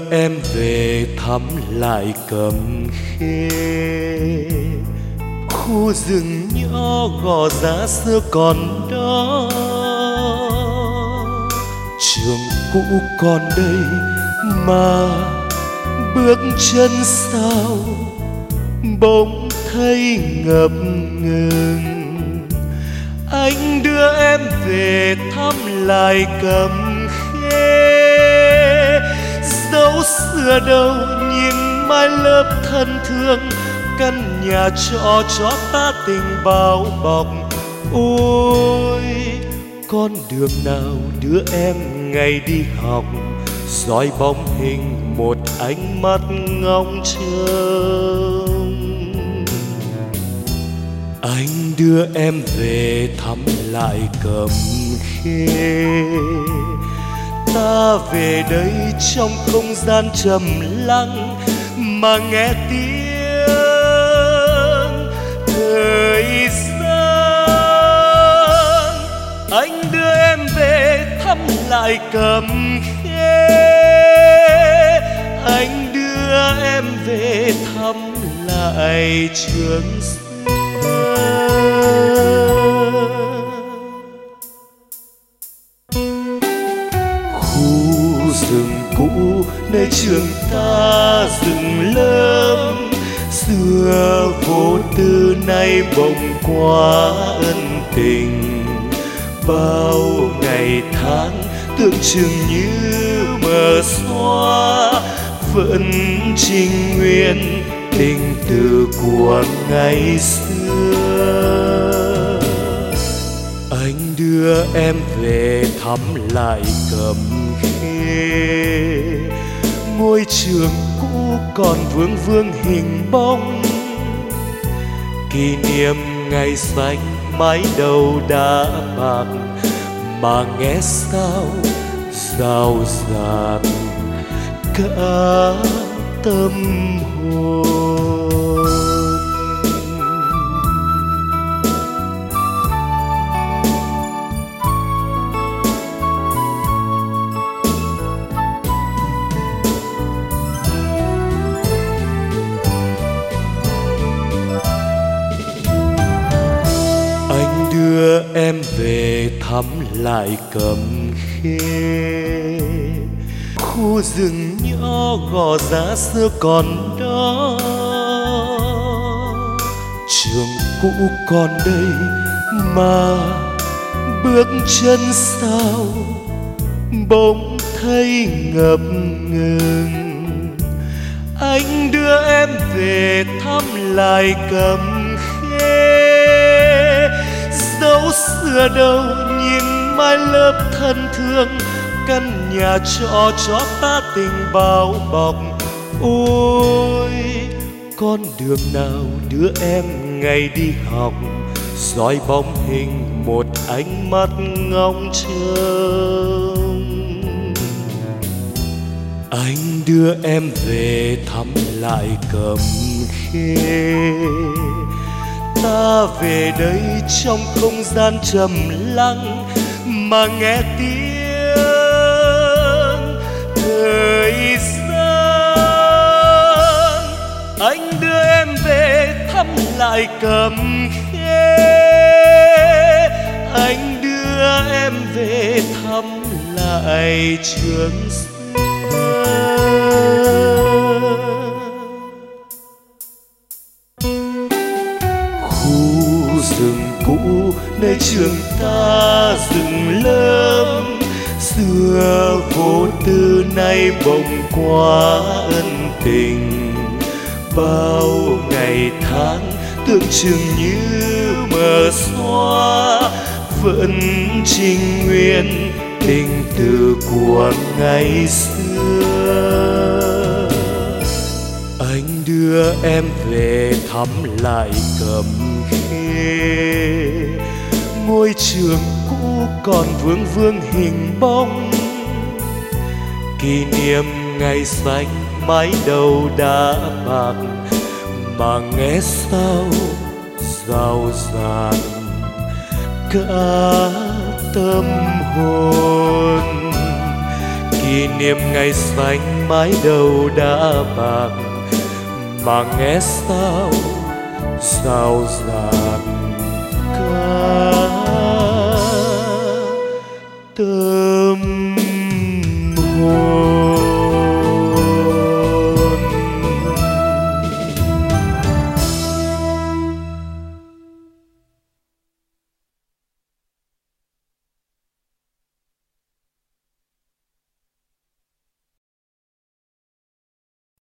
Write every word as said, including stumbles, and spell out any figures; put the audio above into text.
em về thăm lại Cẩm Khê, khu rừng nhỏ gò giá xưa còn đó. Trường cũ còn đây mà bước chân sao bỗng thấy ngập ngừng. Anh đưa em về thăm lại Cẩm Khê, dấu xưa đâu nhìn mái lớp thân thương, căn nhà trọ cho ta tình bao bọc. Ôi con đường nào đưa em ngày đi học, soi bóng hình một ánh mắt ngóng trông. Anh đưa em về thăm lại Cẩm Khê, ta về đây trong không gian trầm lắng mà nghe tiếng thời gian. Anh đưa em về thăm lại Cẩm Khê, anh đưa em về thăm lại Trường Sơn. Khu rừng cũ nơi trường ta dựng lớp, xưa vô tư nay bỗng quá ân tình. Bao ngày tháng tưởng chừng như mờ xóa, vẫn trinh nguyên tình từ của ngày xưa. Anh đưa em về thăm lại Cẩm Khê, ngôi trường cũ còn vương vương hình bóng, kỷ niệm ngày xanh mái đầu đã bạc mà nghe sao rào rạt cả tâm hồn. Anh đưa em về thăm lại Cẩm Khê, khu rừng nhỏ gò giá xưa còn đó. Trường cũ còn đây mà bước chân sao bỗng thấy ngập ngừng. Anh đưa em về thăm lại Cẩm Khê, dấu xưa đâu nhìn mái lớp thân thương, căn nhà trọ cho ta tình bao bọc. Ôi con đường nào đưa em ngày đi học, soi bóng hình một ánh mắt ngóng trông. Anh đưa em về thăm lại Cẩm Khê, ta về đây trong không gian trầm lắng mà nghe tiếng thời gian. Anh đưa em về thăm lại Cẩm Khê, anh đưa em về thăm lại Trường Sơn. Khu rừng cũ nơi trường ta dựng lớp, xưa vô tư nay bỗng quá ân tình. Bao ngày tháng tưởng chừng như mờ xóa, vẫn trinh nguyên tình từ của ngày xưa. Anh đưa em về thăm lại Cẩm Khê, ngôi trường cũ còn vương vương hình bóng, kỷ niệm ngày xanh mái đầu đã bạc mà nghe sao rào rạt cả tâm hồn. Kỷ kỷ niệm ngày xanh mái đầu đã bạc, mà nghe sao sao dạt ca từ